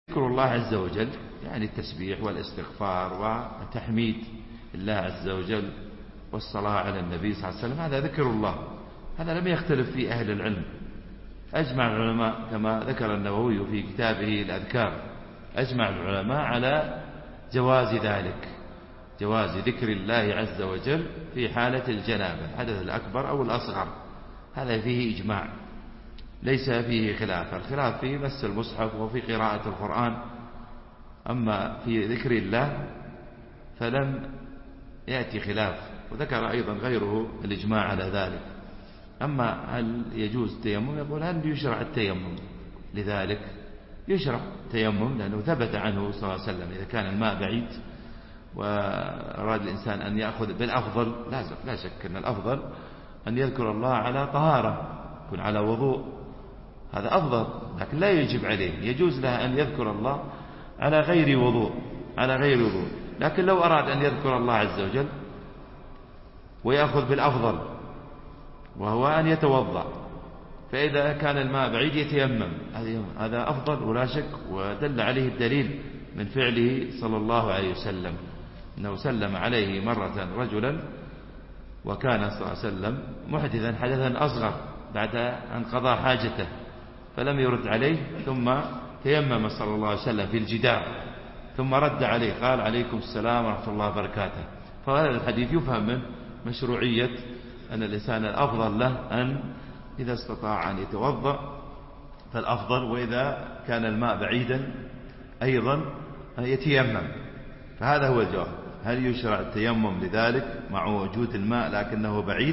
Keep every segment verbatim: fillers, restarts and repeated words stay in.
ذكر الله عز وجل يعني التسبيح والاستغفار وتحميد الله عز وجل والصلاة على النبي صلى الله عليه وسلم، هذا ذكر الله، هذا لم يختلف فيه أهل العلم. أجمع العلماء كما ذكر النووي في كتابه الأذكار، أجمع العلماء على جواز ذلك، جواز ذكر الله عز وجل في حالة الجنابة، الحدث الأكبر أو الأصغر، هذا فيه إجماع ليس فيه خلاف. الخلاف فيه مس المصحف وفي قراءة القرآن، أما في ذكر الله فلم يأتي خلاف، وذكر أيضا غيره الإجماع على ذلك. أما هل يجوز التيمم؟ يقول هل يشرع التيمم؟ لذلك يشرع التيمم لأنه ثبت عنه صلى الله عليه وسلم إذا كان الماء بعيد وأراد الإنسان أن يأخذ بالأفضل، لا شك أن الأفضل أن يذكر الله على طهارة، يكون على وضوء، هذا أفضل، لكن لا يجب عليه، يجوز له أن يذكر الله على غير وضوء، على غير وضوء. لكن لو أراد أن يذكر الله عز وجل ويأخذ بالأفضل وهو أن يتوضأ، فإذا كان الماء بعيد يتيمم، هذا أفضل ولا شك، ودل عليه الدليل من فعله صلى الله عليه وسلم، أنه سلم عليه مرة رجلا وكان صلى الله عليه وسلم محدثا حدثا أصغر بعد أن قضى حاجته فلم يرد عليه، ثم تيمم صلى الله عليه وسلم في الجدار ثم رد عليه قال عليكم السلام ورحمة الله وبركاته. فهذا الحديث يفهم من مشروعية أن الإنسان الأفضل له أن إذا استطاع أن يتوضأ فالأفضل، وإذا كان الماء بعيدا أيضا يتيمم. فهذا هو الجواب، هل يشرع التيمم لذلك مع وجود الماء لكنه بعيد؟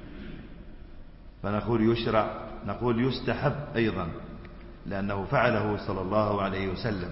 فنقول يشرع، نقول يستحب أيضا لأنه فعله صلى الله عليه وسلم.